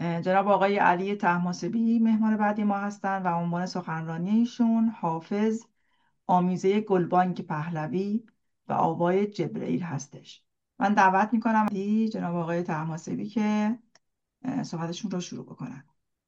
جناب آقای علی طهماسبی مهمان بعدی ما هستند و عنوان سخنرانی ایشون حافظ، آمیزه گلبانگ پهلوی و آوای جبرئیل هستش. من دعوت میکنم جناب آقای طهماسبی که صحبتشون رو شروع بکنن.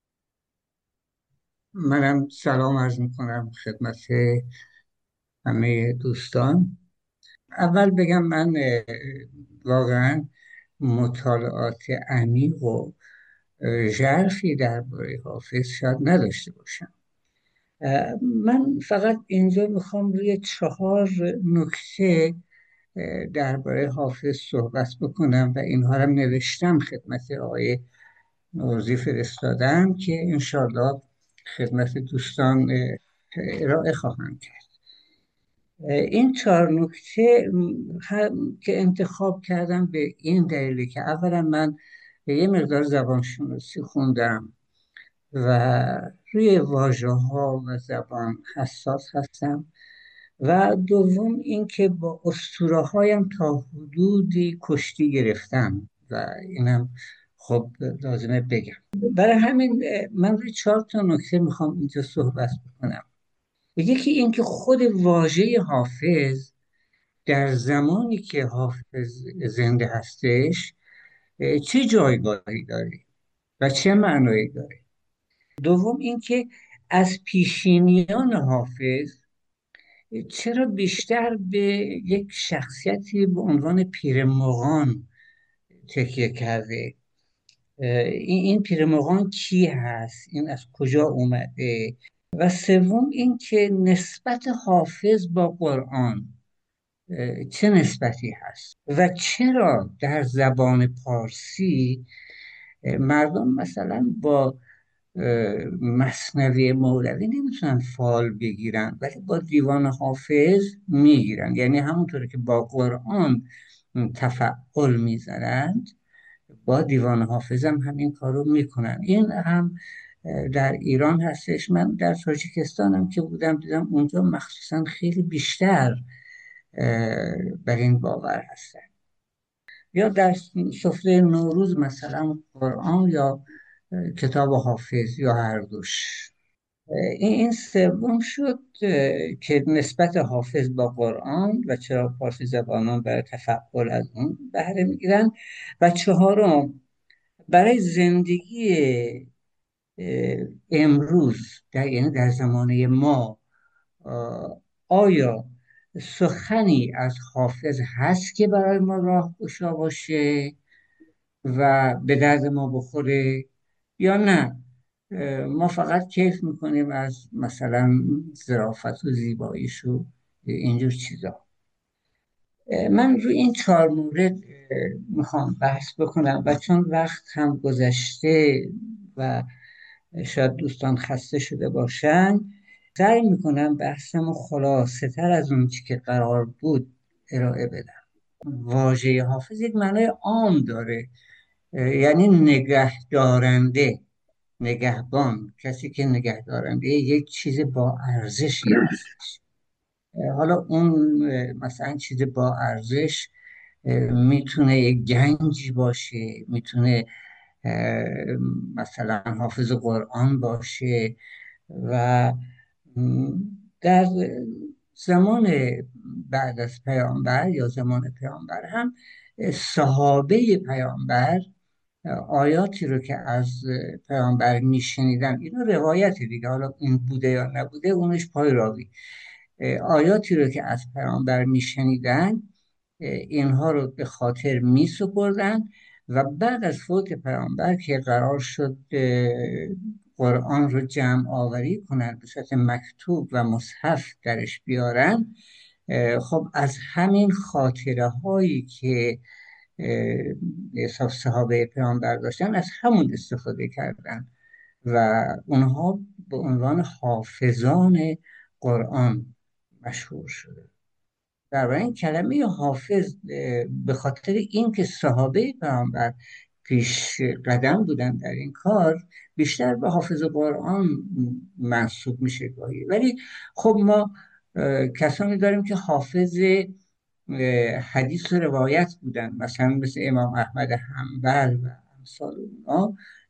منم سلام عرض میکنم خدمت همه دوستان. اول بگم من واقعا مطالعات عمیق و ژرفی درباره حافظ شاید نداشته باشم. من فقط اینجا میخوام روی 4 نکته درباره حافظ صحبت بکنم و اینها رو نوشتم خدمت آقای نوروزی فرستادم که انشالله خدمت دوستان ارائه خواهم کرد. این 4 نکته هم که انتخاب کردم به این دلیله که اولا من یه مقدار زبان شناسی خوندم و روی واژه ها و زبان حساس هستم، و دوم اینکه با اسطوره هایم تا حدودی کشتی گرفتم و اینم خب لازمه بگم. برای همین من روی 4 تا نکته میخوام اینجا صحبت بکنم. یکی اینکه خود واژه حافظ در زمانی که حافظ زنده هستش چه جایگاهی داره و چه معنایی داره. دوم اینکه از پیشینیان حافظ چرا بیشتر به یک شخصیتی به عنوان پیرمغان تکیه کرده. این پیرمغان کی هست، این از کجا اومده. و سوم اینکه نسبت حافظ با قرآن چه نسبتی هست و چرا در زبان پارسی مردم مثلا با مثنوی مولوی نمیتونن فال بگیرن ولی با دیوان حافظ میگیرن، یعنی همونطور که با قرآن تفعال میزنند با دیوان حافظ هم همین کارو میکنن. این هم در ایران هستش. من در تاجیکستانم که بودم دیدم اونجا مخصوصا خیلی بیشتر بر این باور هستن. یا در سفره نوروز مثلا قرآن یا کتاب حافظ یا هر دوش. این سوم شد که نسبت حافظ با قرآن و چرا فارسی زبانان برای تفعال از اون بهره میگیرن. و چهارم برای زندگی امروز یعنی در زمانه ما آیا سخنی از حافظ هست که برای ما راهگشا باشه و به درد ما بخوره، یا نه ما فقط کیف میکنیم از مثلا ظرافت و زیباییش و اینجور چیزا. من روی این 4 مورد میخوام بحث بکنم و چون وقت هم گذشته و شاید دوستان خسته شده باشن، سعی میکنم بحثمو خلاصه تر از اون چی که قرار بود ارائه بدم. واژه حافظ یک معنای عام داره، یعنی نگهدارنده، نگهبان، کسی که نگهدارنده یک چیز با ارزشی هست. حالا اون مثلا چیز با ارزش میتونه یک گنجی باشه، میتونه مثلا حافظ قرآن باشه. و در زمان بعد از پیامبر یا زمان پیامبر هم صحابه پیامبر آیاتی رو که از پیامبر میشنیدن، اینا روایتی دیگه، حالا این بوده یا نبوده اونش پای راوی، آیاتی رو که از پیامبر میشنیدن اینها رو به خاطر می سپردن و بعد از فوت پیامبر که قرار شد قرآن رو جمع آوری کنن به صورت مکتوب و مصحف درش بیارن، خب از همین خاطره هایی که حساب صحابه پیامبر داشتن از همون استفاده کردن و اونها به عنوان حافظان قرآن مشهور شده. در این کلمه حافظ به خاطر اینکه صحابه پیامبر پیش قدم بودن در این کار بیشتر به حافظ قرآن منسوب میشه گاهی. ولی خب ما کسانی داریم که حافظ حدیث و روایت بودن، مثلا مثل امام احمد حنبل و امثال اونا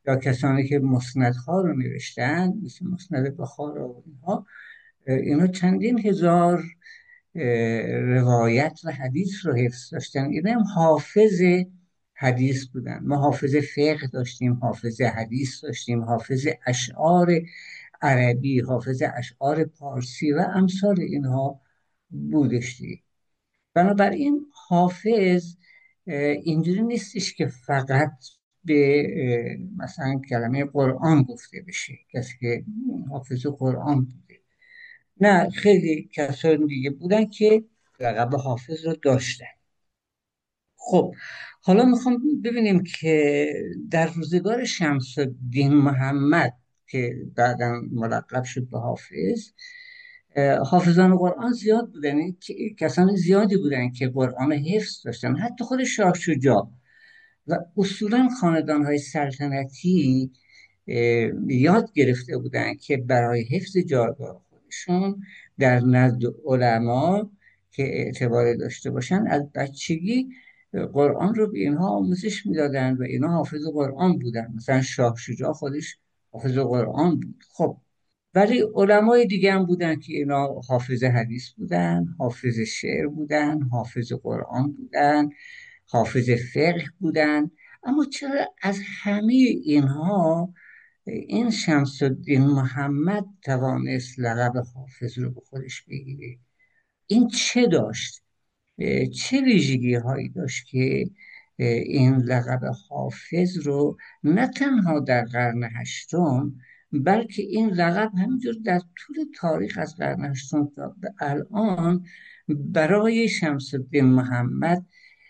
یا کسانی که مسندها رو نوشتن مثل مسند بخارا و اینها، اینا چندین هزار روایت و حدیث رو حفظ داشتن. اینا هم حافظ حدیث بودن. ما حافظ فقه داشتیم، حافظ حدیث داشتیم، حافظ اشعار عربی، حافظ اشعار پارسی و امثال اینها بودش دیگه. بنابراین حافظ اینجوری نیستش که فقط به مثلا کلمه قرآن گفته بشه، کسی که حافظ قرآن بوده. نه، خیلی کسان دیگه بودن که لقب حافظ رو داشتن. خب حالا میخوام ببینیم که در روزگار شمس الدین محمد که بعدا ملقب شد به حافظ، حافظان قرآن زیاد بودن. یعنی کسان زیادی بودن که قرآن حفظ داشتن، حتی خود شاه شجاع. و اصولا خاندان های سلطنتی یاد گرفته بودند که برای حفظ جایگاه خودشون در نزد علما که اعتباری داشته باشن، از بچگی قرآن رو به اینها آموزش میدادن و اینها حافظ قرآن بودن. مثلا شاه شجاع خودش حافظ قرآن بود. خب ولی علمای دیگه هم بودن که اینا حافظ حدیث بودن، حافظ شعر بودن، حافظ قرآن بودن، حافظ فقه بودن. اما چرا از همه اینها این شمس الدین محمد توانست لقب حافظ رو به خودش بگیره؟ این چه داشت؟ چه ویژگی هایی داشت که این لقب حافظ رو نه تنها در قرن هشتم، بلکه این لقب همینجور در طول تاریخ از قرن هشتم تا به الان برای شمس الدین محمد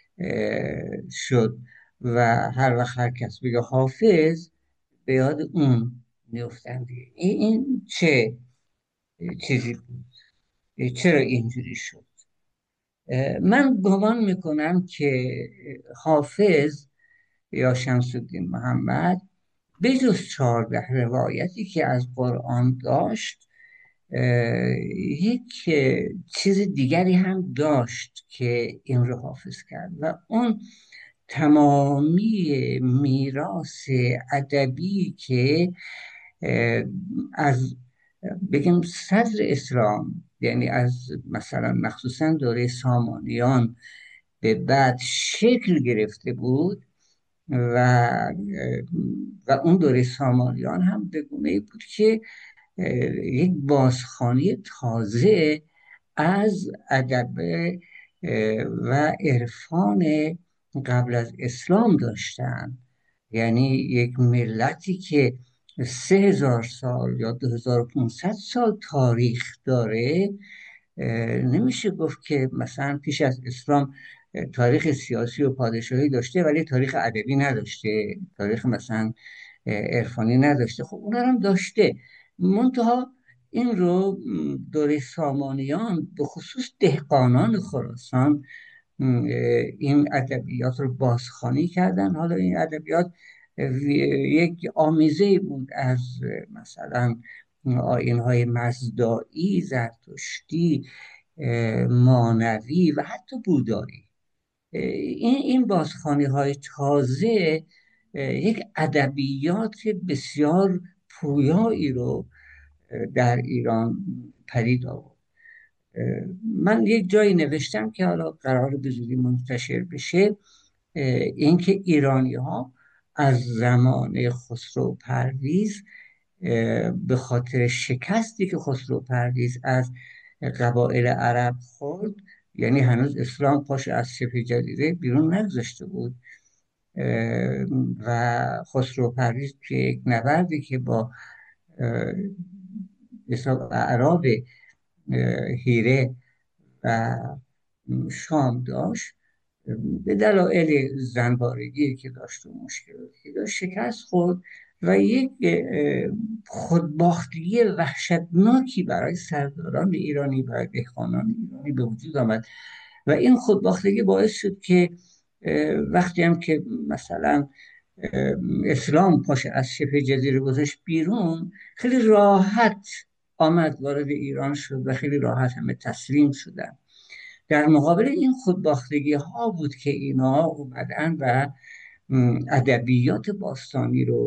شد و هر وقت هر کس بگه حافظ به یاد اون میفتن دیگه. این چه چیزی بود؟ چرا اینجوری شد؟ من گمان میکنم که حافظ یا شمس الدین محمد به جز 14 روایتی که از قرآن داشت، یک چیز دیگری هم داشت که این رو حافظ کرد و اون تمامی میراث ادبی که از بگیم صدر اسلام، یعنی از مثلا مخصوصا دوره سامانیان به بعد شکل گرفته بود و و اون دوره سامانیان هم به گونه‌ای بود که یک بازخوانی تازه از ادب و عرفان قبل از اسلام داشتن. یعنی یک ملتی که 3000 سال یا 2500 سال تاریخ داره، نمیشه گفت که مثلا پیش از اسلام تاریخ سیاسی و پادشاهی داشته ولی تاریخ ادبی نداشته، تاریخ مثلا عرفانی نداشته. خب اون هم داشته، منتها این رو دوره سامانیان به خصوص دهقانان خراسان این ادبیات رو بازخوانی کردن. حالا این ادبیات یک آمیزه بود از مثلا آیین‌های مزدایی، زرتشتی، مانوی و حتی بودایی. این بازخوانی های تازه یک ادبیات بسیار پویایی رو در ایران پدید آورد. من یک جایی نوشتم که حالا قرار به زودی منتشر بشه، اینکه ایرانی ها از زمان خسرو پرویز به خاطر شکستی که خسرو پرویز از قبایل عرب خورد، یعنی هنوز اسلام پاش از شبه جزیره بیرون نگذاشته بود و خسرو پرویز که یک نبردی که با حساب اعراب هیره و شام داشت، به دلایل زنبارگی که داشت و مشکلاتی که داشت شکست خورد و یک خودباختگی وحشتناکی برای سرداران ایرانی و دهقانان ایرانی به وجود آمد و این خودباختگی باعث شد که وقتی هم که مثلا اسلام پاش از شبه جزیره گذاشت بیرون، خیلی راحت آمد وارد ایران شد و خیلی راحت همه تسلیم شدن. در مقابل این خودباختگی ها بود که اینا اومدن و ادبیات باستانی رو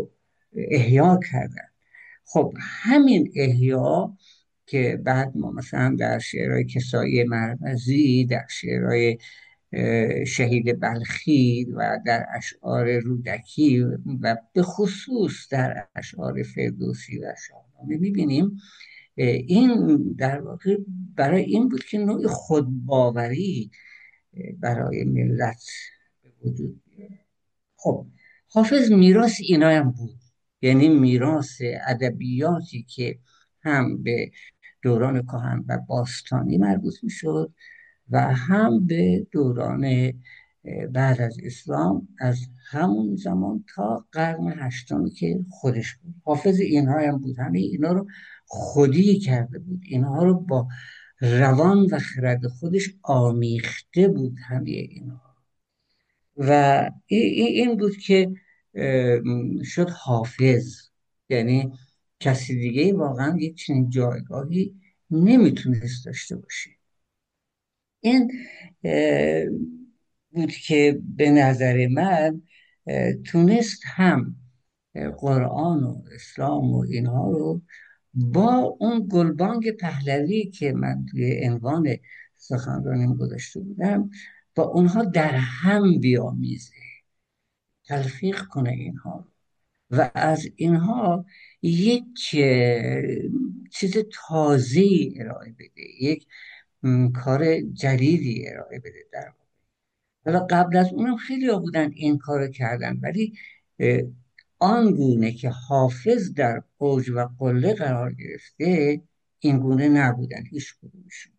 احیا کردن. خب همین احیا که بعد ما مثلا در شعرهای کسایی مرمزی، در شعرهای شهید بلخی و در اشعار رودکی و به خصوص در اشعار فردوسی و شاهنامه میبینیم این در واقع برای این بود که نوع خودباوری برای ملت به وجود بیاد. خب حافظ میراث اینا هم بود، یعنی میراث ادبیاتی که هم به دوران کهن و باستانی مربوط میشد و هم به دوران بعد از اسلام، از همون زمان تا قرن هشتمی که خودش بود. حافظ اینها هم بود، همه اینا رو خودی کرده بود، اینها رو با روان و خرد خودش آمیخته بود همه اینها. و این بود که شد حافظ. یعنی کسی دیگه واقعا یک چنین جایگاهی نمیتونست داشته باشه. این اه، بود که به نظر من تونست هم قرآن و اسلام و اینها رو با اون گلبانگ پهلوی که من توی عنوان سخنرانیم گذاشته بودم با اونها در هم بیامیزه، تلفیق کنه اینها و از اینها یک چیز تازه‌ای ارائه بده، یک کار جدیدی ارائه بده. در حالا قبل از اونم خیلی ها بودن این کارو کردن، ولی اه، آن گونه که حافظ در اوج و قله قرار گرفته این گونه نبودن هیچ کدومشون.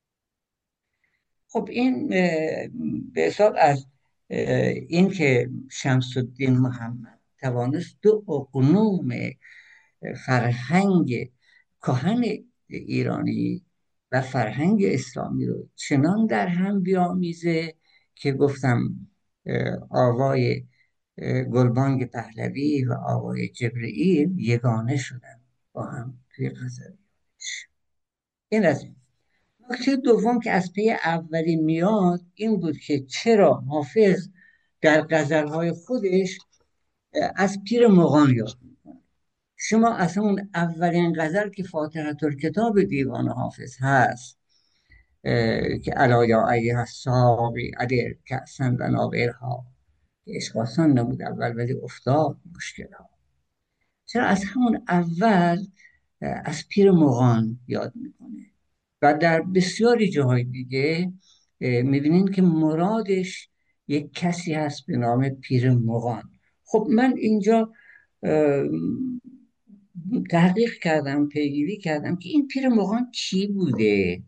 خب این به حساب از این که شمس الدین محمد توانست دو اقنوم فرهنگ کهن ایرانی و فرهنگ اسلامی رو چنان در هم بیامیزه که گفتم آوای گلبانگ پهلوی و آوای جبرئیل یگانه شدن با هم توی غزلیاتش. این از این. نکته دوم که از پی اولی میاد این بود که چرا حافظ در غزلهای خودش از پیر مغان یاد میکنه. شما اصلا اون اولین غزل که فاتحه الکتاب دیوان حافظ هست که الا یا ایها الساقی ادر کأسا و ناولها، که عشق آسان نمود اول ولی افتاد مشکل ها. چرا از همون اول از پیر مغان یاد میکنه و در بسیاری جاهای دیگه میبینین که مرادش یک کسی هست به نام پیر مغان. خب من اینجا تحقیق کردم، پیگیری کردم که این پیر مغان کی بوده.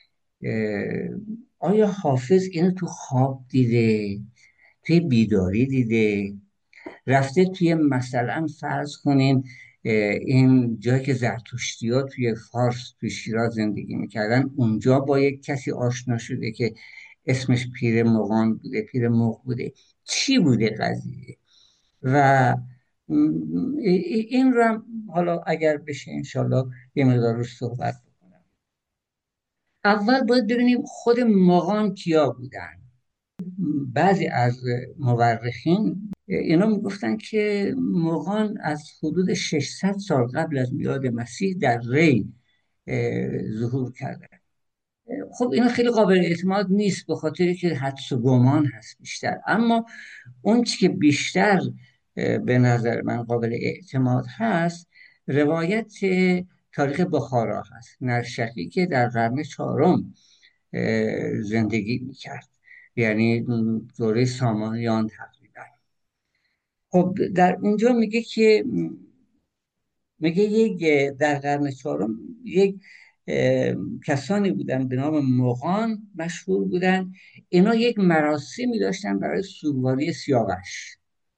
آیا حافظ اینو تو خواب دیده، توی بیداری دیده، رفته توی مثلا فرض کنیم این جایی که زرتشتی ها توی فارس توی شیراز زندگی میکردن اونجا با یک کسی آشنا شده که اسمش پیر مغان بوده، پیر مغ بوده، چی بوده قضیه؟ و این رو هم حالا اگر بشه انشالله یه مقدار روش صحبت بکنم. اول باید ببینیم خود مغان کیا بودن. بعضی از مورخین اینا میگفتن که مغان از حدود 600 سال قبل از میلاد مسیح در ری ظهور کرده. خب اینا خیلی قابل اعتماد نیست به خاطر که حدس و گمان هست بیشتر، اما اون چی که بیشتر به نظر من قابل اعتماد هست روایت تاریخ بخارا هست، نرشقی که در قرن چهارم زندگی میکرد، یعنی دوره سامانیان تقریبا. خب در اونجا میگه که میگه یک در قرن چهارم یک کسانی بودن به نام مغان مشهور بودن. اینا یک مراسمی داشتن برای سوگواری سیاوش.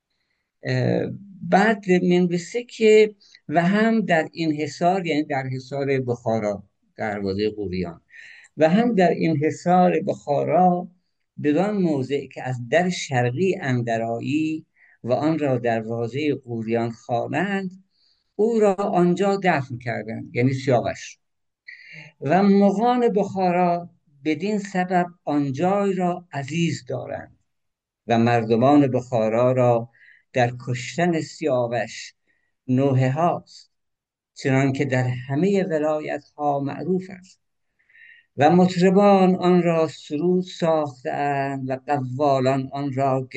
بعد مینویسه که و هم در این حصار، یعنی در حصار بخارا دروازه غوریان، و هم در این حصار بخارا بدان موضع که از در شرقی اندرایی و آن را دروازه غوریان خوانند او را آنجا دفن کردند، یعنی سیاوش. و مغان بخارا بدین سبب آنجای را عزیز دارند و مردمان بخارا را در کشتن سیاوش نوحه هاست، چنان که در همه ولایت ها معروف است. و مطربان آن را سرود ساخته‌اند و قوالان آن را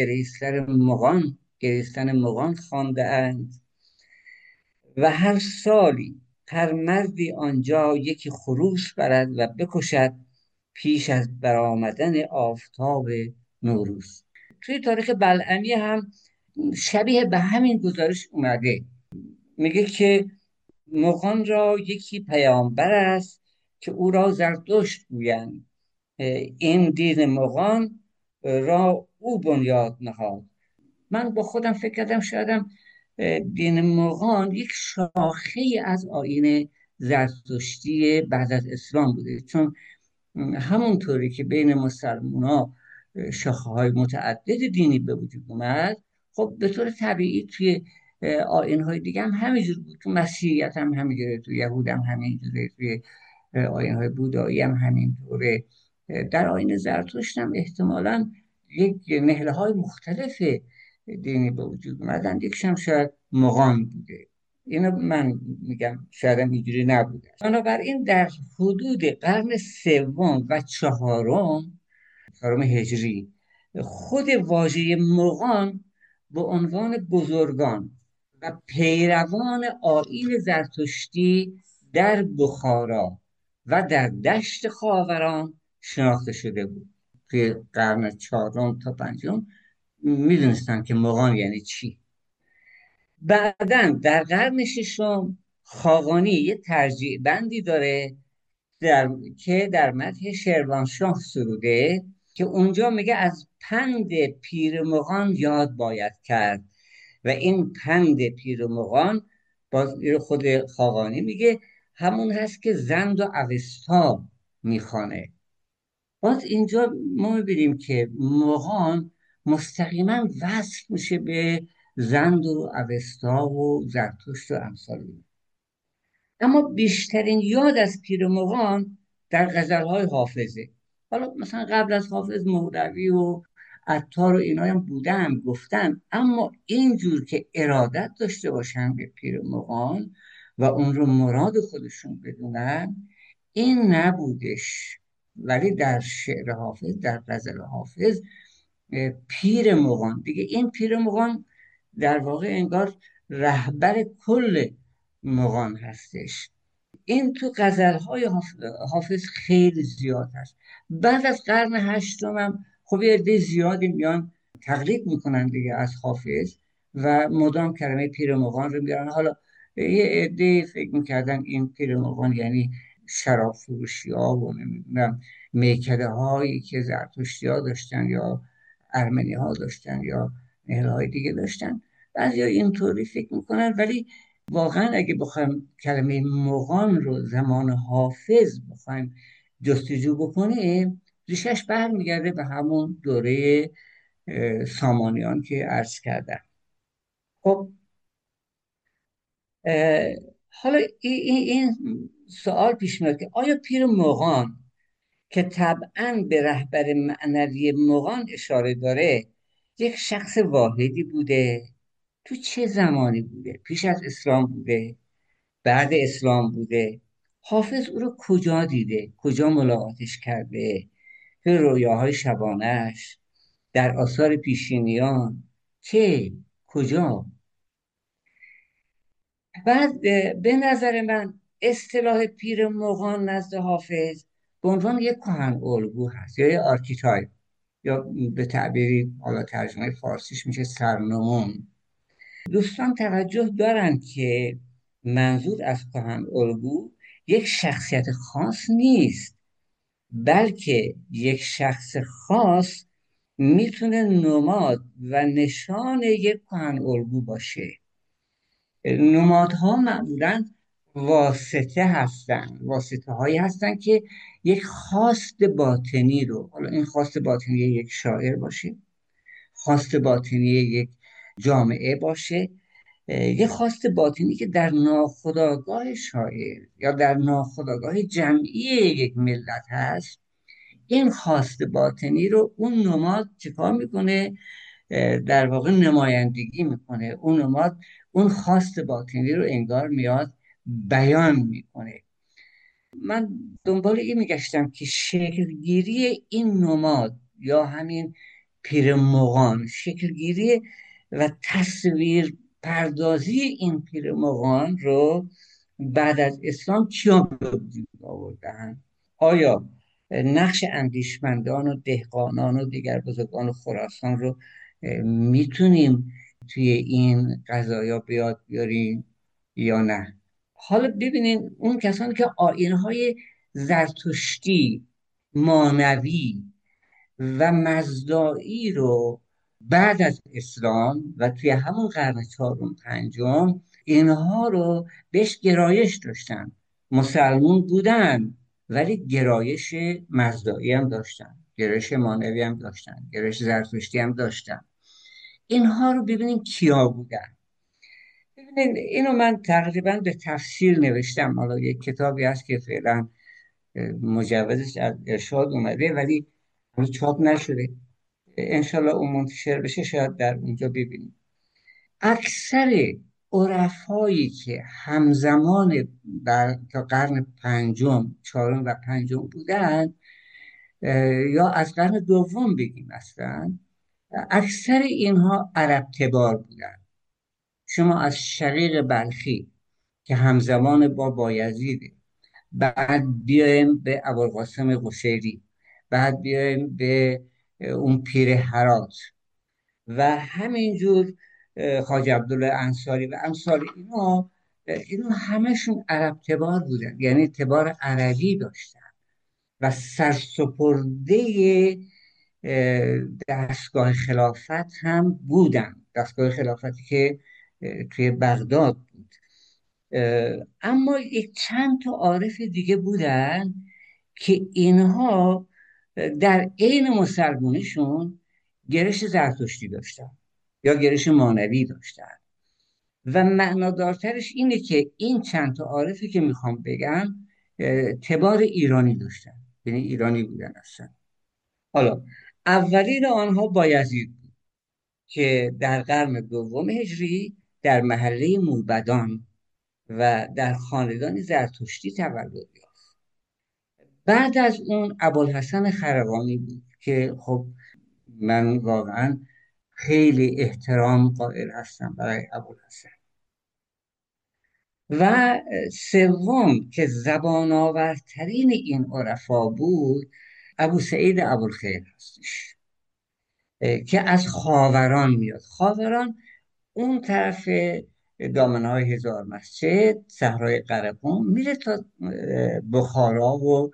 گریستن مغان خوانده‌اند. و هر سالی هر مردی آنجا یکی خروس برد و بکشد پیش از برآمدن آفتاب نوروز. توی تاریخ بلعمی هم شبیه به همین گزارش اومده. میگه که مغان را یکی پیامبر است که او را زرتشت گویند. این دین مغان را او بنیاد نهاد. من با خودم فکر کردم شایدم دین مغان یک شاخه از آیین زرتشتی بعد از اسلام بوده، چون همونطوری که بین مسلمان ها شاخه های متعدد دینی به وجود اومد، خب به طور طبیعی توی آیین های دیگه هم همینجور بود. تو مسیحیت هم همینجوره، تو یهود هم همینجوره، توی آیین های بودایی هم همینطوره. در آیین زرتشت هم احتمالاً یک نهله های مختلف دینی به وجود اومدن، یکیش هم شاید مغان بوده. اینو من میگم شاید هم اینجوری نبوده. بنابراین در حدود قرن سوم و چهارم هجری خود واژه مغان به عنوان بزرگان و پیروان آیین زرتشتی در بخارا و در دشت خاوران شناخته شده بود. توی قرن چهارم تا پنجم میدونستن که مغان یعنی چی. بعدا در قرن ششم خاقانی یه ترجیع بندی داره که در متن شروانشاه سروده، که اونجا میگه از پند پیر مغان یاد باید کرد. و این پند پیر مغان، باز خود خاقانی میگه، همون هست که زند و اوستا میخوانه. باز اینجا ما میبینیم که مغان مستقیما وصل میشه به زند و اوستا و زرتشت و امثال این. اما بیشترین یاد از پیر مغان در غزلهای حافظه. حالا مثلا قبل از حافظ مولوی و عطار و اینا هم بودن گفتن، اما اینجور که ارادت داشته باشن به پیر مغان و اون رو مراد خودشون بدونن، این نبودش. ولی در شعر حافظ، در غزل حافظ، پیر مغان دیگه، این پیر مغان در واقع انگار رهبر کل مغان هستش. این تو غزلهای حافظ خیلی زیاد هست. بعد از قرن هشتم هم خب یه عده زیادی میان تقلید میکنن دیگه از حافظ و مدام کلمه پیرمغان رو میارن. حالا یه عده فکر میکردن این پیرمغان یعنی شراب فروشی ها و نمیدونم میکده هایی که زرتشتی ها داشتن یا ارمنی ها داشتن یا نهله های دیگه داشتن. بعضی ها اینطوری فکر میکنن، ولی واقعا اگه بخوایم کلمه مغان رو زمان حافظ بخوایم جستجو بکنیم، ریشش برمیگرده به همون دوره سامانیان که عرض کردم. خب حالا این سوال پیش میاد که آیا پیر مغان که طبعا به رهبر معنوی مغان اشاره داره یک شخص واحدی بوده؟ تو چه زمانی بوده؟ پیش از اسلام بوده؟ بعد اسلام بوده؟ حافظ او رو کجا دیده؟ کجا ملاقاتش کرده؟ توی رویاهای شبانش؟ در آثار پیشینیان؟ که کجا؟ بعد به نظر من اصطلاح پیر مغان نزد حافظ به عنوان یک کهن الگو هست یا یک آرکیتایپ، یا به تعبیری حالا ترجمه فارسیش میشه سرنمون. دوستان توجه دارن که منظور از کهن الگو یک شخصیت خاص نیست، بلکه یک شخص خاص میتونه نماد و نشان یک کهن الگو باشه. نمادها معمولا واسطه هستن، واسطه هایی هستن که یک خواست باطنی رو، حالا این خواست باطنی یک شاعر باشه، خواست باطنی یک جامعه باشه، یه خواست باطنی که در ناخودآگاه شاعر یا در ناخودآگاه جمعی یک ملت هست، این خواست باطنی رو اون نماد چیکار میکنه؟ در واقع نمایندگی میکنه. اون نماد اون خواست باطنی رو انگار میاد بیان میکنه. من دنبال این میگشتم که شکلگیری این نماد یا همین پیرمغان، شکلگیری و تصویر پردازی این پیرمغان رو بعد از اسلام کیا به وجود آوردن؟ آیا نقش اندیشمندان و دهقانان و دیگر بزرگان خراسان رو میتونیم توی این قضایا بیاد بیاریم یا نه؟ حالا ببینین اون کسانی که آیین‌های زرتشتی، مانوی و مزدایی رو بعد از اسلام و توی همون قرن چهارم پنجم اینها رو بهش گرایش داشتن، مسلمون بودن ولی گرایش مزدایی هم داشتن، گرایش مانوی هم داشتن، گرایش زرتشتی هم داشتن. اینها رو ببینیم کیا بودن. ببینید اینو من تقریبا به تفصیل نوشتم. حالا یک کتابی هست که فعلا مجوزش از ارشاد اومده ولی هنوز چاپ نشده. انشالله اون منتشر بشه شاید در اونجا ببینیم. اکثر عرفایی که همزمان در تا قرن پنجم، چهارم و پنجم بودن، یا از قرن دوم بگیم اصلا، اکثر اینها عرب تبار بودن. شما از شقیق بلخی که همزمان با بایزید، بعد بیایم به ابوالقاسم قشیری، بعد بیایم به اون پیر هرات و همینجور خواجه عبدالله انصاری و امثال اینا همشون عرب تبار بودن، یعنی تبار عربی داشتن و سرسپرده دستگاه خلافت هم بودن، دستگاه خلافتی که توی بغداد بود. اما یک چند تا عارف دیگه بودن که اینها در عین مسلمونیشون گرش زرتشتی داشتن یا گرش مانوی داشتن و معنادارترش اینه که این چند تا عارفی که میخوام بگم تبار ایرانی داشتن، یعنی ایرانی بودن اصلا. حالا اولین آنها بایزید بود که در قرن دوم هجری در محله موبدان و در خاندان زرتشتی تولد یافت. بعد از اون ابوالحسن خرقانی بود که خب من واقعا خیلی احترام قائل هستم برای ابوالحسن. و سوم که زبان آورترین این عرفا بود ابو سعید ابوالخیر هستش که از خاوران میاد. خاوران اون طرف دامنهای هزار مسجد، صحرای قرقون میره تا بخارا و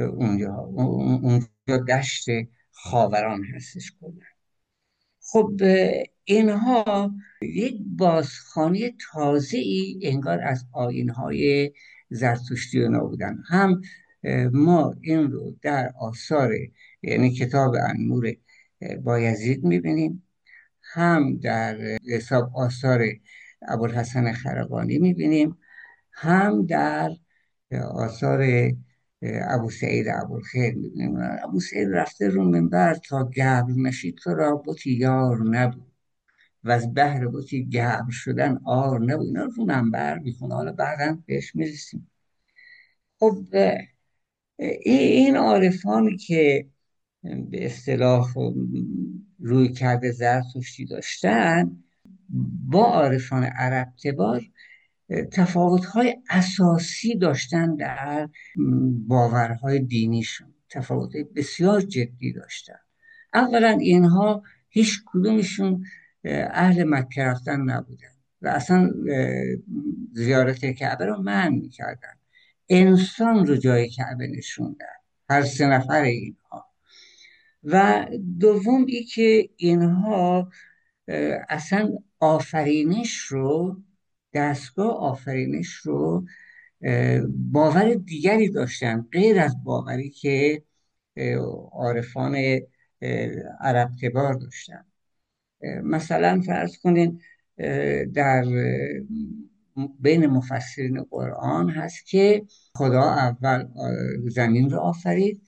اونجا دشت خاوران هستش کلا. خب اینها یک بازخوانی تازه ای انگار از آیین‌های زرتشتی و بودن. هم ما این رو در آثار یعنی کتاب انمور بایزید میبینیم، هم در حساب آثار ابوالحسن خرقانی میبینیم، هم در آثار ابو سعید ابوالخیر میبینیم. ابو سعید رفته رو منبر تا گبر نشید تو را بتی یار نبود و از بهر بتی گبر شدن آر نبود. اینا رو منبر میخونه، حالا بعدا بهش میرسیم. خب این عارفانی که به اصطلاح روی کرده زرتشتی داشتن با عارفان عرب تبار تفاوت‌های اساسی داشتن در باورهای دینیشون، تفاوت‌های بسیار جدی داشتن. اولا اینها هیچ کدومشون اهل مکه رفتن نبودن و اصلا زیارت کعبه رو منع می‌کردن، انسان رو جای کعبه نشوندن هر سه نفر اینها. و دوم ای که اینها اصلا آفرینش رو، دستگاه آفرینش رو باور دیگری داشتن غیر از باوری که عارفان عرب تبار داشتن. مثلا فرض کنین در بین مفسرین قرآن هست که خدا اول زمین رو آفرید،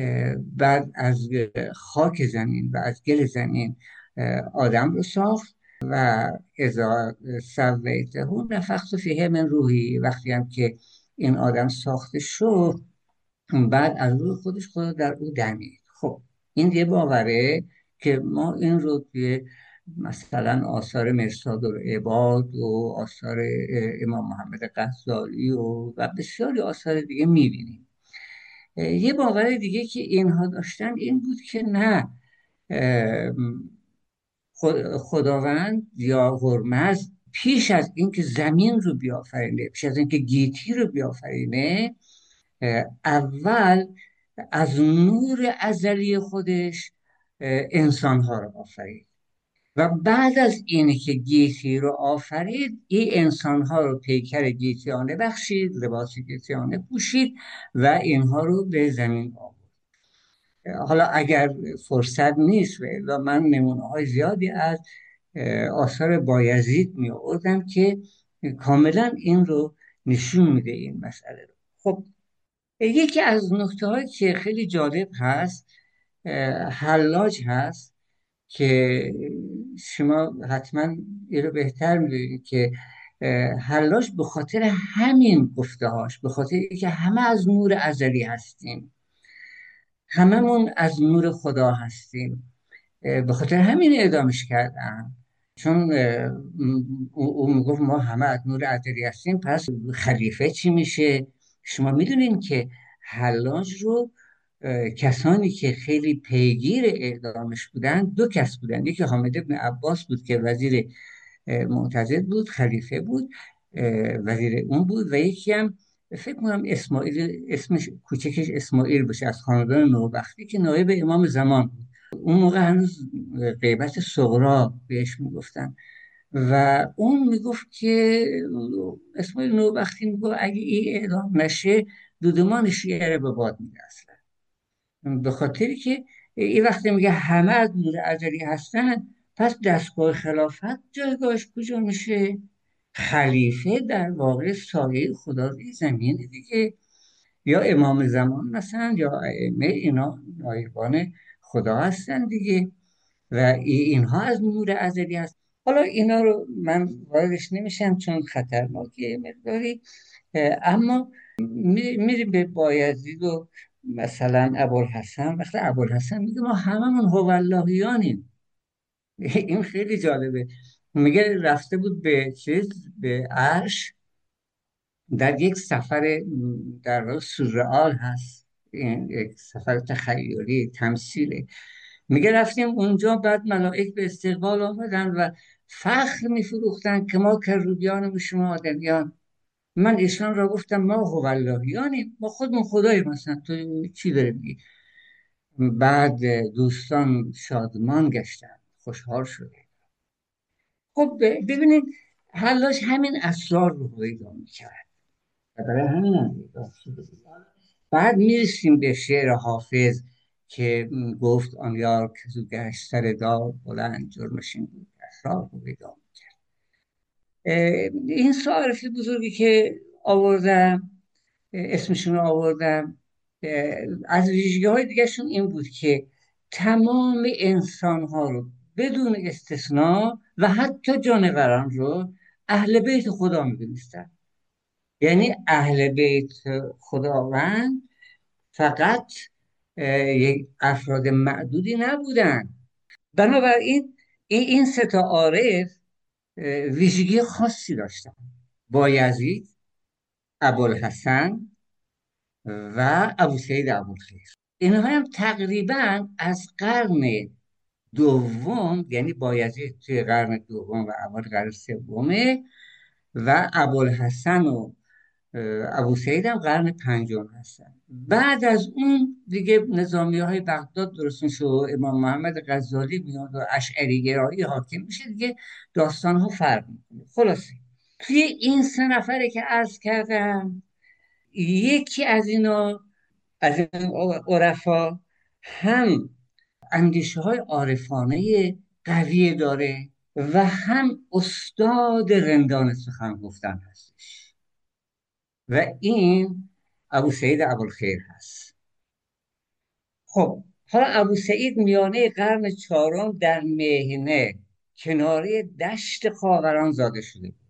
بعد از خاک زمین و از گل زمین آدم رو ساخت و اذا سویته نفخت فیه من روحی، وقتی هم که این آدم ساخته شد، بعد از روح خود در او دمید. خب این یه باوره که ما این رو توی مثلا آثار مرصاد العباد و آثار امام محمد غزالی و بسیاری آثار دیگه میبینیم. یه باور دیگه که اینها داشتن این بود که نه، خداوند یا هرمز پیش از اینکه زمین رو بیافرینه، پیش از اینکه گیتی رو بیافرینه، اول از نور ازلی خودش انسانها رو آفرید و بعد از اینه که گیتی رو آفرید، این انسانها رو پیکر گیتیانه بخشید، لباس گیتیانه پوشید و اینها رو به زمین آورد. حالا اگر فرصت نیست و الا من نمونه های زیادی از آثار بایزید می آوردم که کاملا این رو نشون میده این مسئله رو. خب یکی از نکته هایی که خیلی جالب هست حلاج هست که شما حتما این رو بهتر میدونید که حلاج به خاطر همین گفته هاش، به خاطر اینکه همه از نور ازلی هستیم، هممون از نور خدا هستیم، به خاطر همین اعدامش کردن. چون او میگفت ما همه از نور ازلی هستیم، پس خلیفه چی میشه؟ شما میدونین که حلاج رو کسانی که خیلی پیگیر اعدامش بودن دو کس بودن. یکی حامد ابن عباس بود که وزیر معتضد بود، خلیفه بود، وزیر اون بود، و یکی هم فکر کنم اسماعیل، اسمش کوچکش اسماعیل باشه، از خاندان نوبختی که نایب امام زمان بود. اون موقع هنوز غیبت صغرا بهش میگفتن و اون میگفت که اسماعیل نوبختی میگفت اگه این اعدام نشه دودمان شیعه به باد میره اصلا. به خاطری که این وقتی میگه همه از نور ازلی هستن، پس دستگاه خلافت جایگاهش کجا میشه؟ خلیفه در واقع سایه خدا روی زمین دیگه، یا امام زمان مثلا یا ائمه، اینا نایبان خدا هستن دیگه و اینها از نور ازلی هست. حالا اینا رو من واردش نمیشم چون خطرناکه مقداری، اما میریم به بایزید و مثلا ابوالحسن. وقتی ابوالحسن میگه ما هممون هواللهیانیم. این خیلی جالبه. میگه رفته بود به چیز، به عرش، در یک سفر در واقع سورئال هست، این یک سفر تخیلی تمثیله. میگه رفتیم اونجا، بعد ملائک به استقبال آمدن و فخر میفروختن که ما کروبیان و شما آدمیان. من ایشان را گفتم ما هواللهیانیم، ما خودمون خداییم، مثلا تو چی داری میگی؟ بعد دوستان شادمان گشتن، خوشحال شده. خب ببینید حلاج همین اسرار رو پیدا میکرد و برای همین هم پیدا شده بود. بعد میرسیم به شعر حافظ که گفت آن یار که زو گشت سر دار، بلند جرمش این بود اسرار رو پیدا میکرد. این سه عارف بزرگی که آوردم، اسمشون رو آوردم، از ویژگی های دیگرشون این بود که تمام انسان ها رو بدون استثناء و حتی جانوران رو اهل بیت خدا میدونستن. یعنی اهل بیت خداوند فقط یک افراد معدودی نبودن. بنابراین این سه تا عارف ویژگی خاصی داشتن: بایزید، ابوالحسن و ابو سعید ابوالخیر. اینها هم تقریبا از قرن دوم، یعنی بایزید توی قرن دوم و اول قرن سومه و ابوالحسن و ابو سعید هم قرن پنجم هستن. بعد از اون دیگه نظامی های بغداد درست میشه و امام محمد غزالی میاد و اشعری گرایی حاکم میشه دیگه، داستان ها فرق میکنه. خلاصه توی این سه نفره که عرض کردم، یکی از اینا، از این عرفا، هم اندیشه های عارفانه قوی داره و هم استاد رندان سخن گفتن هستش و این ابو سعید ابوالخیر هست. خب حالا ابو سعید میانه قرن چهارم در مهنه کناره دشت خاوران زاده شده بود.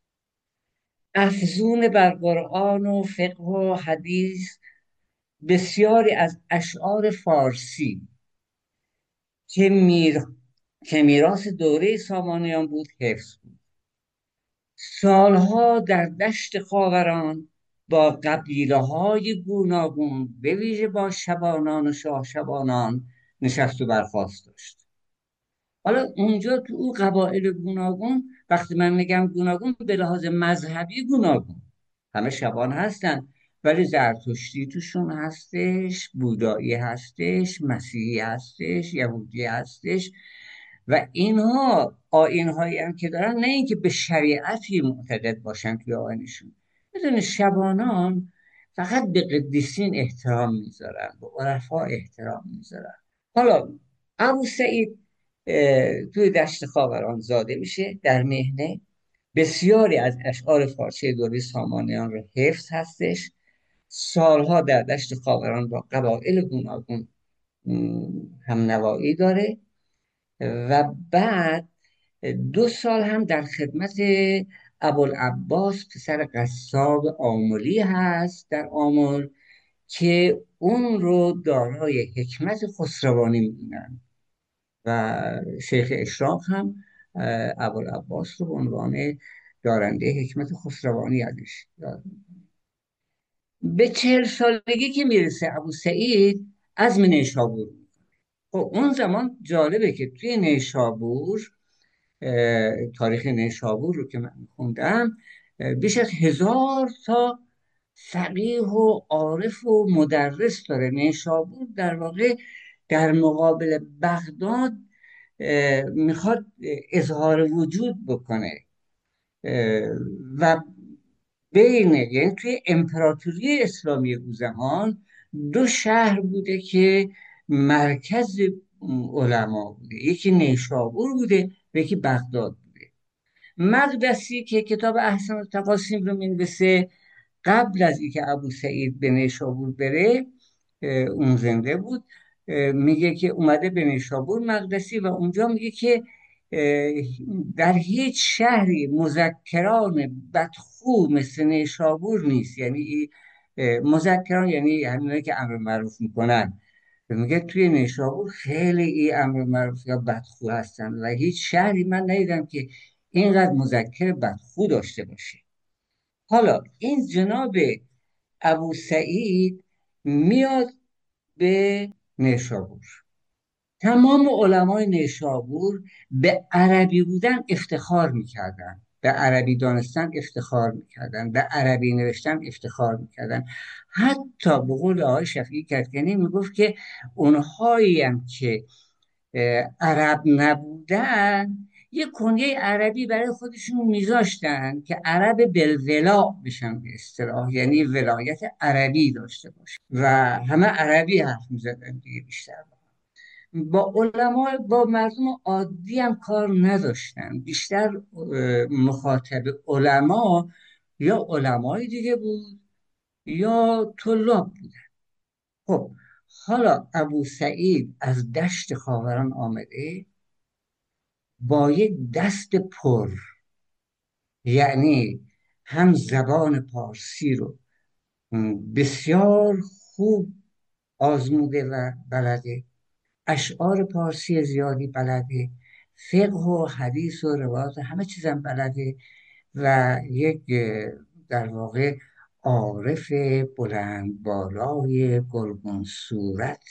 افزون بر قرآن و فقه و حدیث، بسیاری از اشعار فارسی که میراث دوره سامانیان بود حفظ بود. سالها در دشت خاوران با قبیله های گوناگون، به ویژه با شبانان و شاه شبانان، نشست و برخاست داشت. حالا اونجا تو اون قبایل گوناگون، وقتی من میگم گوناگون، به لحاظ مذهبی گوناگون، همه شبان هستن، ولی زرتشتی توشون هستش، بودایی هستش، مسیحی هستش، یهودی هستش، و اینها آیین‌هایی هم که دارن، نه اینکه به شریعتی معتقد باشن توی آیینشون. بدون شبانان فقط به قدیسین احترام میذارن، به عرفا احترام میذارن. حالا ابو سعید توی دشت خاوران زاده میشه در مهنه. بسیاری از اشعار فارسی دوره سامانیان رو حفظ هستش. سالها در دشت خاوران با قبایل گوناگون هم نوایی داره، و بعد 2 سال هم در خدمت ابوالعباس پسر قصاب آملی هست در آمل، که اون رو دارای حکمت خسروانی میدونن، و شیخ اشراق هم ابوالعباس رو به عنوان دارنده حکمت خسروانی ازش یاد. به 40 سالگی که میرسه ابو سعید عزم نیشابور. خب اون زمان جالبه که توی نیشابور، تاریخ نیشابور رو که من خوندم، بیش از 1000 تا فقیه و عارف و مدرس داره. نیشابور در واقع در مقابل بغداد میخواد اظهار وجود بکنه، و بین، یعنی توی امپراتوری اسلامی او زمان، 2 شهر بوده که مرکز علما بوده، یکی نیشابور بوده و یکی بغداد بوده. مقدسی که کتاب احسن التقاسیم رو مینویسه، قبل از اینکه ابو سعید به نیشابور بره، اون زنده بود، میگه که اومده به نیشابور مقدسی، و اونجا میگه که در هیچ شهری مذکران بدخو مثل نیشابور نیست. یعنی مذکران یعنی همینایی که امر معروف میکنن، میگه توی نیشابور خیلی امر معروف یا بدخو هستن، و هیچ شهری من ندیدم که اینقدر مذکر بدخو داشته باشه. حالا این جناب ابو سعید میاد به نیشابور. تمام علمای نیشابور به عربی بودن افتخار میکردن، به عربی دانستن افتخار میکردن، به عربی نوشتن افتخار میکردن. حتی به قول آقای شفیعی کدکنی میگفت که اونهایی هم که عرب نبودن، یه کنیه عربی برای خودشون میذاشتن که عرب بلولا بشن به اصطلاح، یعنی ولایت عربی داشته باشه، و همه عربی حرف میزدن دیگه بیشتر. با علما، با مردم عادی هم کار نداشتن، بیشتر مخاطب علما یا علمای دیگه بود یا طلاب بود. خب حالا ابو سعید از دشت خاوران آمده با یک دست پر، یعنی هم زبان پارسی رو بسیار خوب آزموده و بلده، اشعار پارسی زیادی بلده، فقه و حدیث و روایات همه چیزم بلده، و یک در واقع عارف بلند بالای گلگون صورت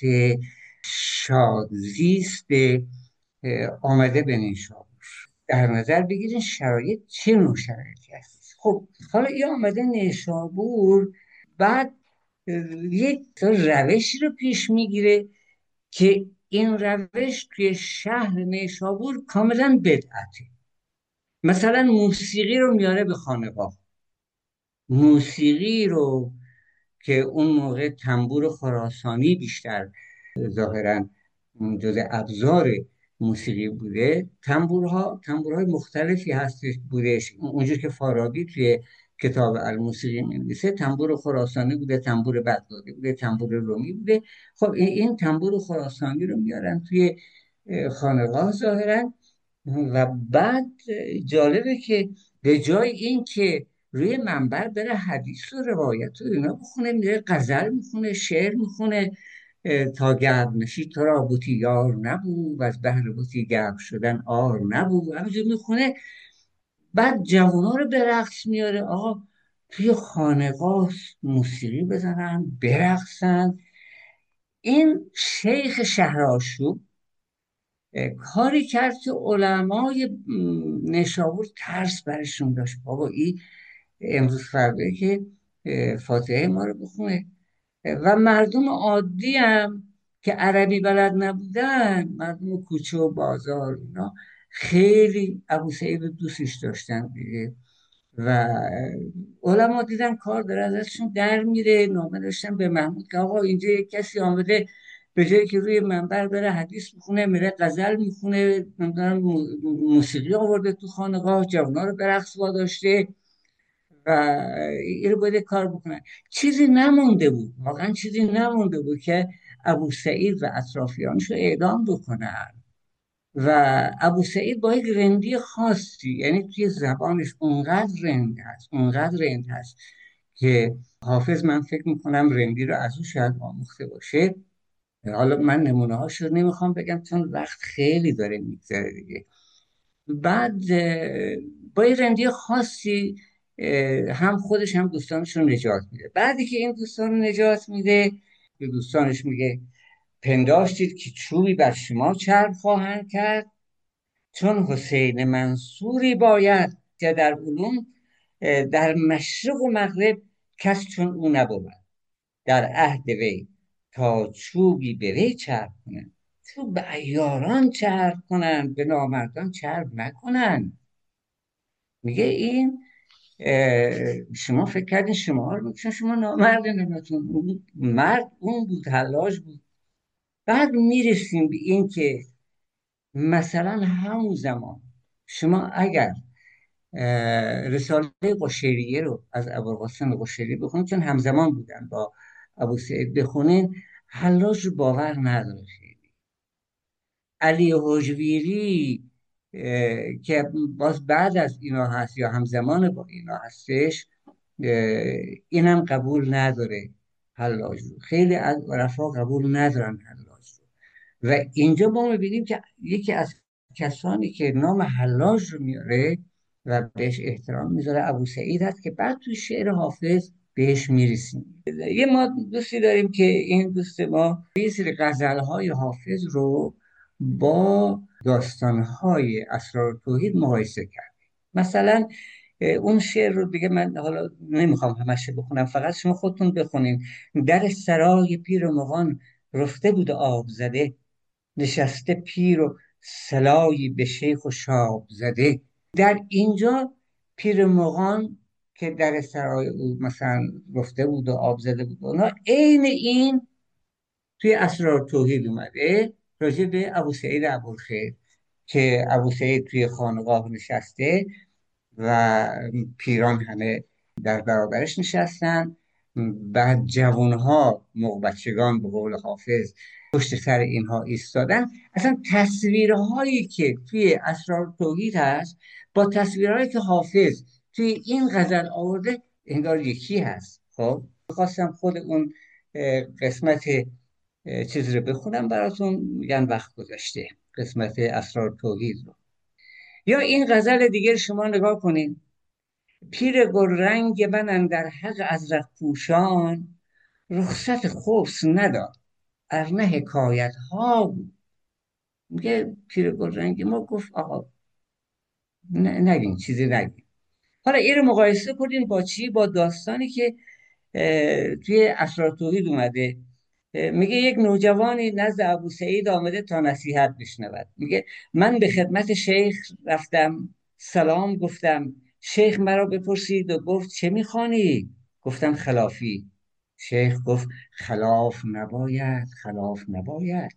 شادزیست آمده به نیشابور. در نظر بگیرین شرایط چه نوع شرایطی هست. خب حالا این آمده نیشابور، بعد یک روشی رو پیش میگیره که این روش توی شهر نیشابور کاملا بدعته. مثلا موسیقی رو میاره به خانقاه، موسیقی رو که اون موقع تنبور خراسانی بیشتر ظاهرا جز ابزار موسیقی بوده. تنبورهای مختلفی هستش بودش، اونجور که فارابی توی کتاب الموسیقی می‌نویسه، تنبور خراسانی بوده، تنبور بغدادی بوده، تنبور رومی بوده. خب این تنبور خراسانی رو میارن توی خانقاه ظاهرا، و بعد جالبه که به جای این که روی منبر بره حدیث و روایت و اینا بخونه، میره غزل میخونه، شعر میخونه. تا گرم نشی تو را بوتی یار نبود و از بهر بوتی گرم شدن آر نبود، همینجور میخونه. بعد جوونا رو به رقص میاره. آقا توی خانقاه موسیقی بزنن، برقصن. این شیخ شهرآشوب کاری کرد که علمای نشابور ترس برشون داشت. بابا این امروز فردا که فاتحه ما رو بخونه. و مردم عادی هم که عربی بلد نبودن، مردم کوچه و بازار اینا، خیلی ابو سعید رو دوستش داشتن دیگه. و علما دیدن کار داره ازشون در میره، نامه داشتن به محمود که آقا اینجا یک کسی آمده به جایی که روی منبر بره حدیث میخونه، میره غزل میخونه، نمیدونم موسیقی آورده تو خانقاه، جوانا رو به رقص واداشته و این رو باید کار بکنن. چیزی نمونده بود، واقعا چیزی نمونده بود که ابو سعید و اطرافیانش رو اعدام بکنن. و ابو سعید با یک رندی خاصی، یعنی توی زبانش اونقدر رند هست، اونقدر رند هست که حافظ من فکر میکنم رندی رو از او شاید آموخته باشه. حالا من نمونه هاش رو نمیخوام بگم چون وقت خیلی داره میگذره دیگه. بعد با یه رندی خاصی هم خودش هم دوستانش رو نجات میده. بعدی که این دوستان رو نجات میده، به دوستانش میگه پنداشتید که چوبی بر شما چرب خواهند کرد، چون حسین منصوری باید که در علوم در مشرق و مغرب کس چون او نبود. در عهد وی تا چوبی به وی چرب کنند، چوب به عیاران چرب کنند، به نامردان چرب نکنند. میگه این شما فکر کردین شما رو چون شما نامردین، مرد اون بود، حلاج بود. بعد میرسیم به این که مثلا همون زمان شما اگر رساله قشیریه رو از ابوالقاسم قشیری بخونید، چون همزمان بودن با ابو سعید، بخونین حلاج رو باور نداره. علی حجویری که باز بعد از اینا هست یا همزمان با اینا هستش، اینم قبول نداره حلاج رو. خیلی از عرفا قبول ندارن حلاج رو. و اینجا ما میبینیم که یکی از کسانی که نام حلاج رو میاره و بهش احترام میذاره ابو سعید هست که بعد توی شعر حافظ بهش میرسیم. یه ما دوستی داریم که این دوست ما یه سری غزلهای حافظ رو با داستانهای اسرار توحید مقایسه کرد. مثلا اون شعر رو دیگه من حالا نمیخوام همشه بخونم، فقط شما خودتون بخونین. در سرای پیر مغان رفته بود آب زده، نشسته پیر و سلایی به شیخ و شاب زده. در اینجا پیر مغان که در سرای او مثلا رفته بود و آب زده بود، اونا عین این توی اسرار توحید اومده راجع به ابو سعید ابوالخیر که ابو سعید توی خانقاه نشسته و پیران همه در برابرش نشستن. بعد جوانها بچگان به قول حافظ پشت سر اینها ایستادن. اصلا تصویرهایی که توی اسرار توحید هست با تصویرهایی که حافظ توی این غزل آورده انگار یکی هست. خب خواستم خود اون قسمت چیز رو بخونم براتون، میگن وقت گذاشته، قسمت اسرار توحید رو. یا این غزل دیگر شما نگاه کنید: پیر گلرنگ من اندر حق ازرق پوشان، رخصت خبث نداد ارنه حکایت ها بود. میگه پیر گلرنگ ما گفت آقا نگین، چیزی نگین. حالا این رو مقایسه کنیم با چی؟ با داستانی که توی اسرار توحید اومده. میگه یک نوجوانی نزد ابو سعید آمده تا نصیحت بشنود. میگه من به خدمت شیخ رفتم، سلام گفتم. شیخ مرا بپرسید و گفت چه میخوانی؟ گفتم خلافی. شیخ گفت خلاف نباید، خلاف نباید.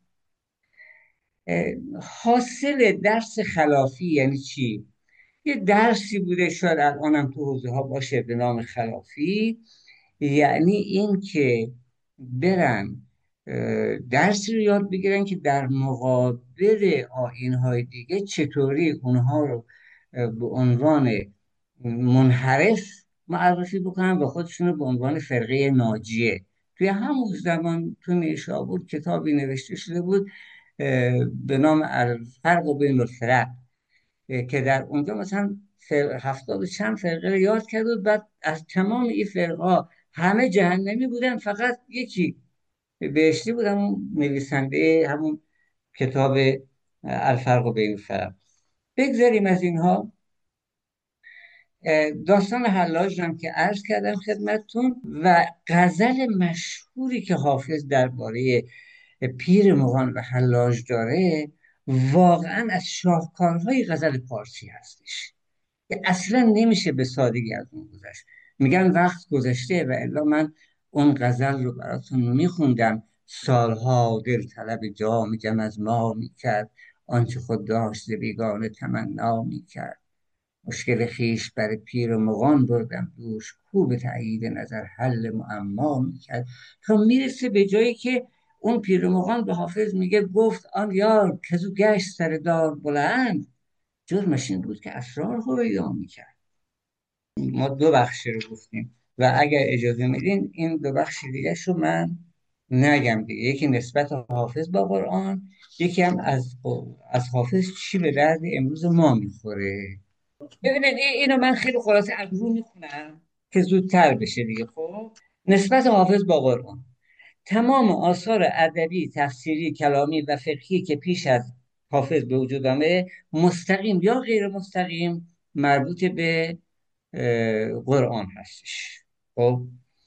حاصل درس خلافی یعنی چی؟ یه درسی بوده، شاید الانم تو حوزه ها باشه، به نام خلافی. یعنی این که برن درسی رو یاد بگیرن که در مقابل آیین‌های دیگه چطوری اونها رو به عنوان منحرف معرفی بکنن و خودشون رو به عنوان فرقه ناجیه. توی همون زمان تو نیشابور کتابی نوشته شده بود به نام الفرق بین الفرق، که در اونجا مثلا هفتاد و چند فرقه رو یاد کرد و بعد از تمام این فرقه ها همه جهنمی بودن، فقط یکی بهشتی بود، همون نویسنده همون کتاب الفرق بین الفرق. بگذاریم از اینها. داستان حلاج هم که عرض کردم خدمتتون، و غزل مشهوری که حافظ درباره پیر مغان و حلاج داره واقعا از شاهکارهای غزل پارسی هستش که اصلا نمیشه به سادگی از اون گذشت. میگن وقت گذشته و الا من اون غزل رو براتون میخوندم: سالها دل طلب جام جم از ما میکرد، آنچه خود داشت ز بیگانه تمنا میکرد. مشکل خویش بر پیر مغان بردم دوش، کو به تأیید نظر حل معما میکرد. تا میرسه به جایی که اون پیر مغان به حافظ میگه: گفت آن یار کزو گشت سر دار بلند، جرمش این بود که اسرار هویدا میکرد. ما دو بخشی رو گفتیم و اگر اجازه میدین این دو بخش دیگه رو من نگم دیگه. یکی نسبت حافظ با قرآن، یکی هم از حافظ چی به درد امروز ما میخوره. ببینید اینو من خیلی خلاصه از رو میخونم که زودتر بشه دیگه. خب، نسبت حافظ با قرآن: تمام آثار ادبی، تفسیری، کلامی و فقهی که پیش از حافظ به وجود آمده، مستقیم یا غیر مستقیم مربوط به قرآن هستش. خب،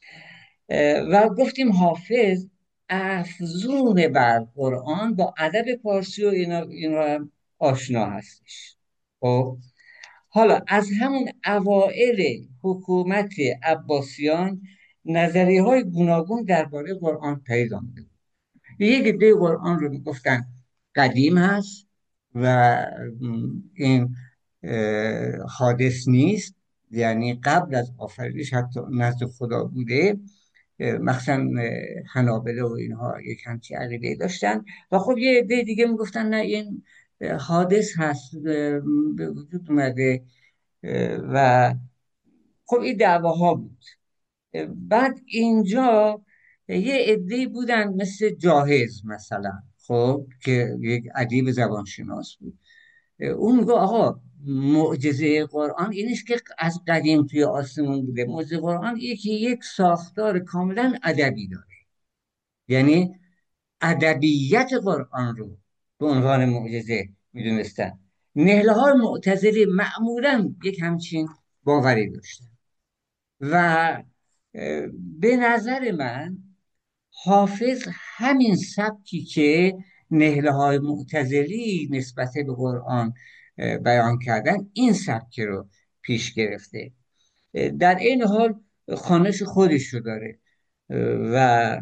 و گفتیم حافظ افزون بر قرآن با ادب پارسی و اینا هم آشنا هستش. خب، حالا از همون اوائل حکومت عباسیان نظریه های گوناگون درباره قرآن پدید آمده بود. یک عده قرآن رو میگفتن قدیم هست و این حادث نیست، یعنی قبل از آفرینش حتی نزد خدا بوده. مخصوصا حنابله و اینها یک همچی عقیده داشتن. و خب یه عده دیگه میگفتن نه، این حادث هست، به وجود اومده. و خب این دعواها بود. بعد اینجا یه عده بودن مثل جاهز مثلا، خب که یک ادیب زبانشناس بود. اون میگه آقا معجزه قرآن این نیست که از قدیم توی آسمون بوده. معجزه قرآن یکی یک ساختار کاملا ادبی داره، یعنی ادبیت قرآن رو به عنوان معجزه میدونستن. نهله های معتزلی معمولا یک همچین باوری داشتن و به نظر من حافظ همین سبکی که نهله های معتزلی نسبت به قرآن بیان کردن، این سبک رو پیش گرفته. در این حال خانش خودش رو داره و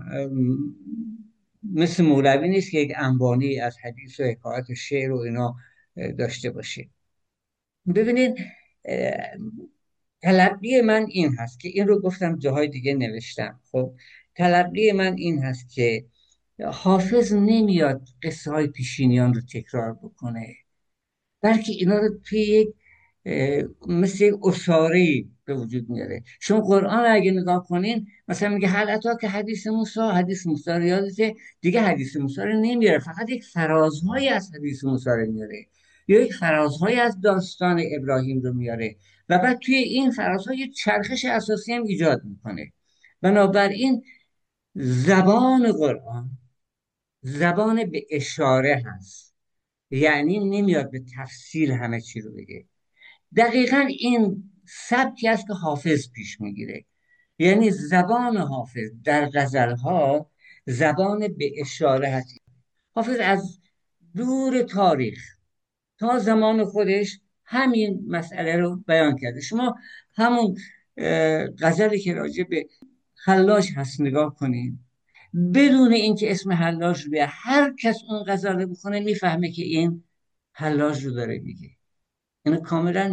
مثل مولوی نیست که یک انبانی از حدیث و حکایت و شعر و اینا داشته باشه. ببینید، تلقی من این هست که این رو گفتم جاهای دیگه نوشتم. خب، تلقی من این هست که حافظ نمیاد قصه های پیشینیان رو تکرار بکنه، بلکه اینا رو توی یک مثل یک اساره به وجود میاره. شما قرآن رو اگه نگاه کنین، مثلا میگه هل اتا که حدیث موسی رو یادته، دیگه حدیث موسی رو نمیاره، فقط یک فرازهایی از حدیث موسی رو میاره یا یک فرازهایی از داستان ابراهیم رو میاره و بعد توی این فرازها یک چرخش اساسی هم ایجاد میکنه. بنابراین زبان قرآن زبان به اشاره هست، یعنی نمیاد به تفسیر همه چی رو بگه. دقیقا این سبکی است که حافظ پیش میگیره، یعنی زبان حافظ در غزلها زبان به اشاره هست. حافظ از دور تاریخ تا زمان خودش همین مسئله رو بیان کرده. شما همون غزلی که راجع به حلاج هست نگاه کنید، بدون اینکه اسم حلاج رو بیاره، هر کس اون غزل رو بخونه میفهمه که این حلاج رو داره میگه. اینو کاملا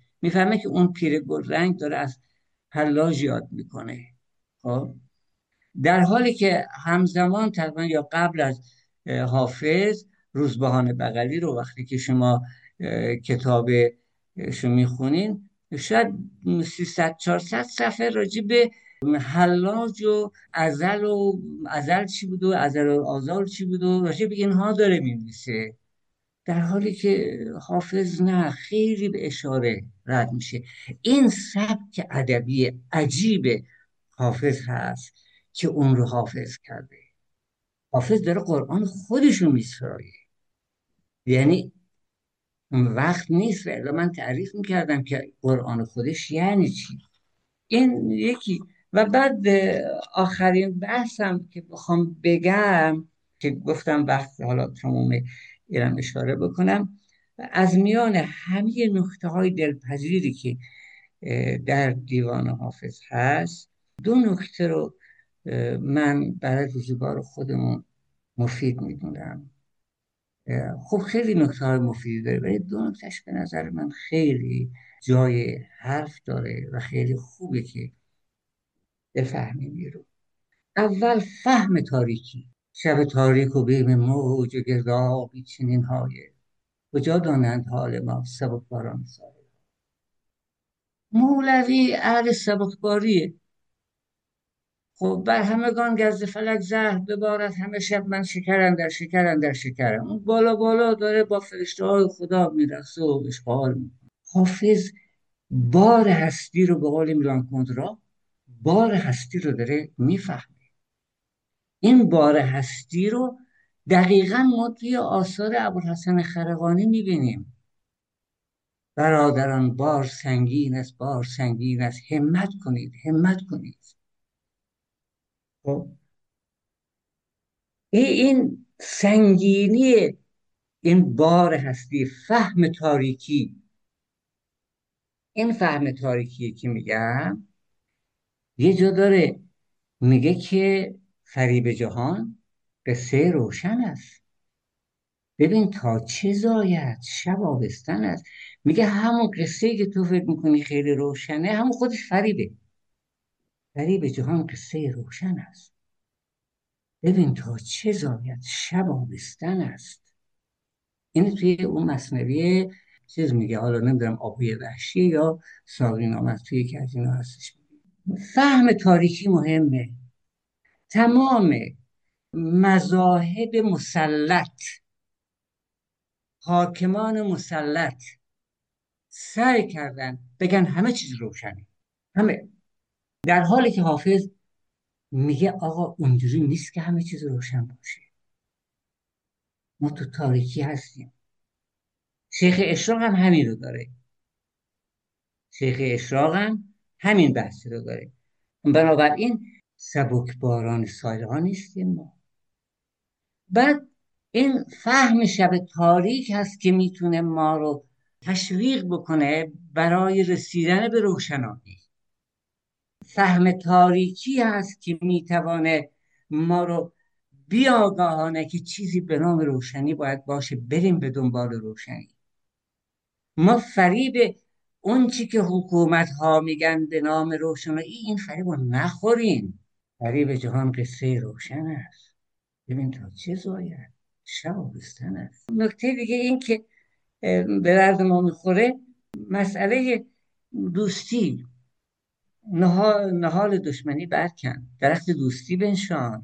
میفهمه که اون پیر گل رنگ داره از حلاج یاد میکنه. خب، در حالی که همزمان تقریبا یا قبل از حافظ، روزبهان بغلی رو وقتی که شما کتاب شو میخونین، شاید 300 400 صفحه راجع به حلاج و ازل چی بود و ازل و آزال چی بود و راجع به اینها داره مینویسه. در حالی که حافظ نه، خیلی به اشاره رد میشه. این سبک ادبی عجیب حافظ هست که اون رو حافظ کرده. حافظ داره قرآن خودش رو میسرایه. یعنی وقت نیست و الا من تعریف میکردم که قرآن خودش یعنی چی. این یکی. و بعد آخرین بحثم که بخوام بگم، که گفتم وقت حالا تمومه، ایرم اشاره بکنم، از میان همه نکته های دلپذیری که در دیوان حافظ هست، دو نکته رو من برای روزگار خودمون مفید میدونم. خب خیلی نکته های مفیدی داره، ولی دو نکتهش به نظر من خیلی جای حرف داره و خیلی خوبه که بفهمیم رو. اول فهم تاریکی. شب تاریک و بیم موج و گردابی چنین های، کجا دانند حال ما سبکباران سال. مولوی اهل سبکباریه. خب بر همگان گرز فلک زهر ببارد، همه شب من شکرم در شکرم در شکرم. اون بالا بالا داره با فرشته های خدا میرقصه و اشغال میکنه. حافظ بار هستی رو، به قول میلان کندرا، بار هستی رو داره میفهمه. این بار هستی رو دقیقا ما توی آثار ابوالحسن خرقانی میبینیم. برادران بار سنگین است، بار سنگین است، همت کنید همت کنید. خب این سنگینی این بار هستی، فهم تاریکی، این فهم تاریکی که میگم، یه جا داره میگه که فریب جهان قصه روشن است. ببین تا چه زاید شب آبستن است. میگه همون قصه که تو فکر میکنی خیلی روشنه، همون خودش فریبه. فریب جهان قصه روشن است. ببین تا چه زاید شب آبستن است. این توی اون مثنوی چیز میگه، حالا نمیدونم آهوی وحشی یا ساقی نامه، توی یکی از اینا هستش. فهم تاریکی مهمه. تمام مذاهب مسلط، حاکمان مسلط سعی کردن بگن همه چیز روشنه، همه. در حالی که حافظ میگه آقا اونجوری نیست که همه چیز روشن باشه، ما تو تاریکی هستیم. شیخ اشراق هم همین رو داره. شیخ اشراق هم همین بحث رو داره. بنابراین سبکباران سایه نیستیم ما. بعد این فهم شب تاریک هست که میتونه ما رو تشویق بکنه برای رسیدن به روشنایی. فهم تاریکی هست که میتوانه ما رو بیاگاهانه که چیزی به نام روشنی باید باشه، بریم به دنبال روشنی. ما فریب اون چی که حکومت ها میگن به نام روشنایی، این فریب رو نخوریم. فریب جهان قصه روشن است. ببین تا چه زاید شب آبستن است. نکته دیگه این که به درد ما میخوره، مسئله دوستی. نهال دشمنی برکن، درخت دوستی بنشان.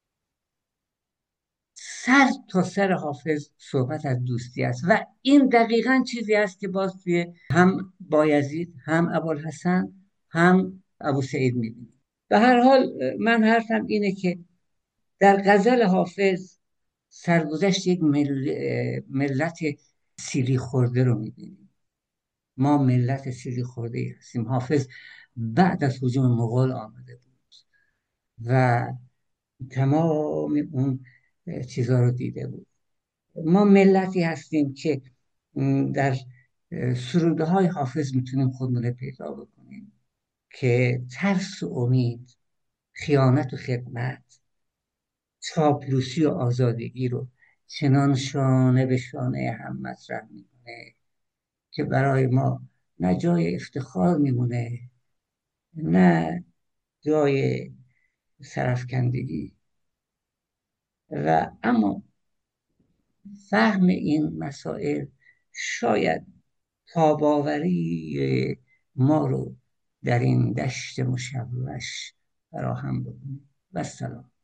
سر تا سر حافظ صحبت از دوستی است و این دقیقا چیزی است که باز توی هم بایزید، هم ابوالحسن، هم ابو سعید میبینیم. به هر حال من حرفم اینه که در غزل حافظ سرگذشت یک ملت سیلی خورده رو میبینیم. ما ملت سیلی خورده هستیم. حافظ بعد از هجوم مغول آمده بود و تمام اون چیزها رو دیده بود. ما ملتی هستیم که در سروده های حافظ میتونیم خودمون رو پیدا بکنیم که ترس و امید، خیانت و خدمت، چاپلوسی و آزادگی رو چنان شانه به شانه هم مطرح میکنه که برای ما نه جای افتخار میمونه، نه جای سرفکندگی. و اما فهم این مسائل شاید تاباوری ما رو در این دشت مشوش فراهم بکنه. و السلام.